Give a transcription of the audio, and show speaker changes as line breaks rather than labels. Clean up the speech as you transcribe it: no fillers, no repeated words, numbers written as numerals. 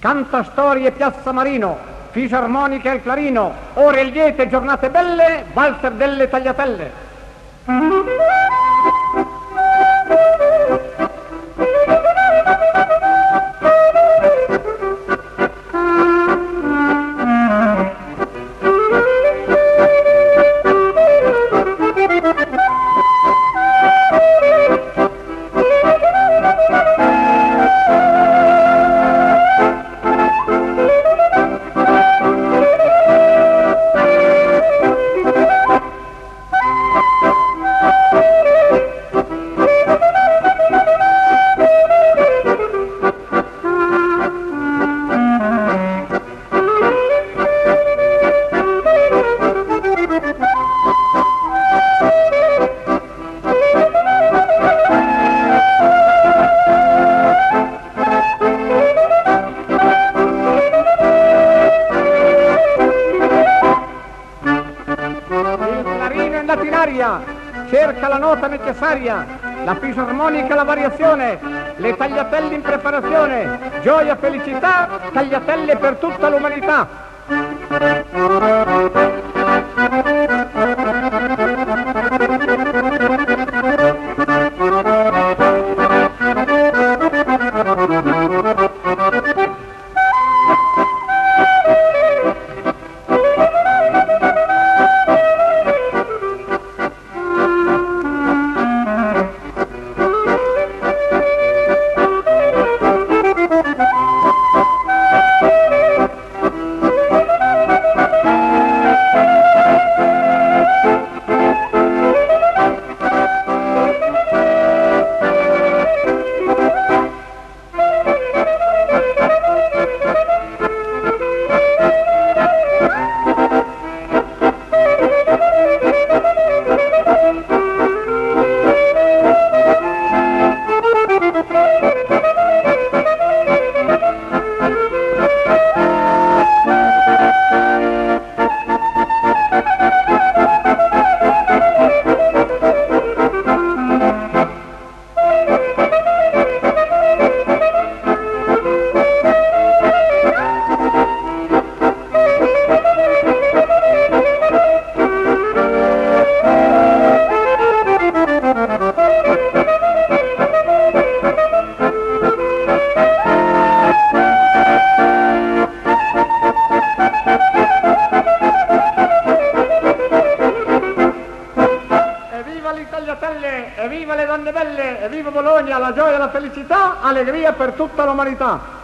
Canta storie Piazza Marino, fisarmonica il clarino, ore liete, giornate belle, valzer delle tagliatelle. Cerca la nota necessaria, la fisarmonica la variazione, le tagliatelle in preparazione, gioia, felicità, tagliatelle per tutta l'umanità. Evviva le donne belle, evviva Bologna, la gioia e la felicità, allegria per tutta l'umanità.